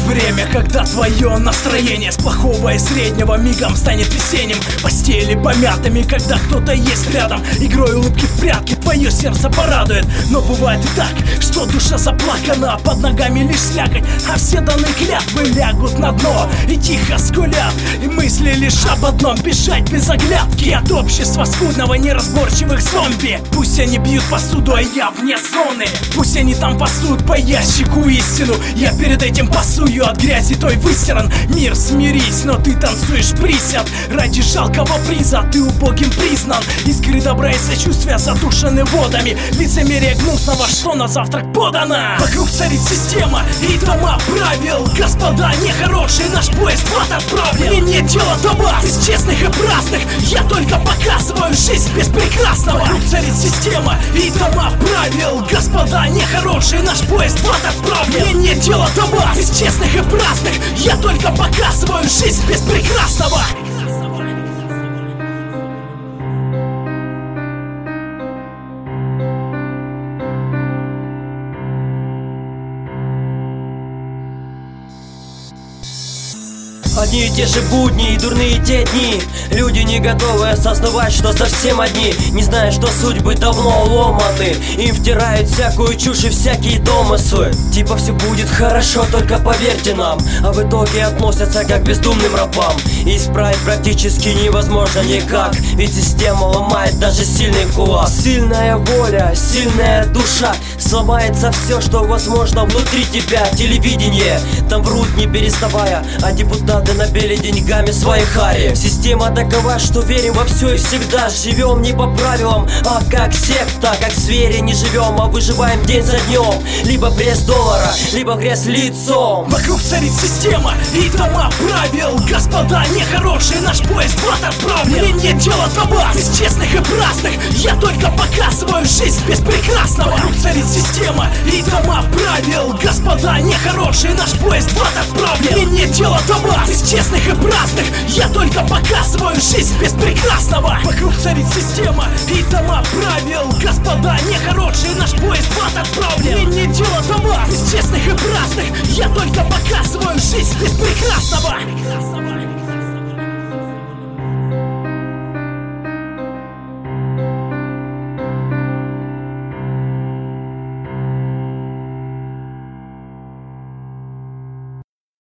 Время, когда твое настроение с плохого и среднего мигом станет весенним. Постели помятыми, когда кто-то есть рядом. Игрой улыбки в прятки твое сердце порадует. Но бывает и так, что душа заплакана, под ногами лишь слякоть, а все данные клятвы лягут на дно и тихо скулят. И мысли лишь об одном: бежать без оглядки от общества скудного неразборчивых зомби. Пусть они бьют посуду, а я вне зоны. Пусть они там пасут по ящику истину, я перед этим пасую от грязи той выстиран. Мир, смирись, но ты танцуешь присяд ради жалкого приза, ты убогим признан. Искры добра и сочувствия задушены водами лицемерие гнусного, что на завтрак подано. Вокруг царит система и дома правил. Господа нехорошие, наш поезд в ад отправлен. Мне нет дела до вас, из честных и праздных, я только показываю жизнь без прекрасного. Вокруг царит система и дома правил. Господа нехорошие, наш поезд в ад отправлен. Мне нет дела до вас, из честных и праздных, я только показываю жизнь без прекрасного. Одни и те же будни и дурные те дни. Люди не готовы осознавать, что совсем одни, не зная, что судьбы давно уломаны. Им втирают всякую чушь и всякие домыслы, типа все будет хорошо, только поверьте нам. А в итоге относятся как к бездумным рабам. И исправить практически невозможно никак, ведь система ломает даже сильный кулак. Сильная воля, сильная душа, сломается все, что возможно внутри тебя. Телевидение, там врут не переставая, а депутаты набили деньгами свои хари. Система такова, что верим во все и всегда. Живем не по правилам, а как секта. Как звери не живем, а выживаем день за днем. Либо пресс доллара, либо грязь лицом. Вокруг царит система и дома правил. Господа нехорошие, наш поезд в ад отправлен. Мне нет дела до вас, из честных и праздных, я только показываю жизнь без прекрасного. Вокруг царит система и дома правил. Господа нехорошие, наш поезд в ад отправлен. Мне нет дела до вас, из честных и праздных, я только показываю жизнь без прекрасного. Вокруг царит система и дома правил. Господа нехорошие, наш поезд в ад отправлен. Мне нет дела до вас, из честных и праздных, я только показываю жизнь без прекрасного.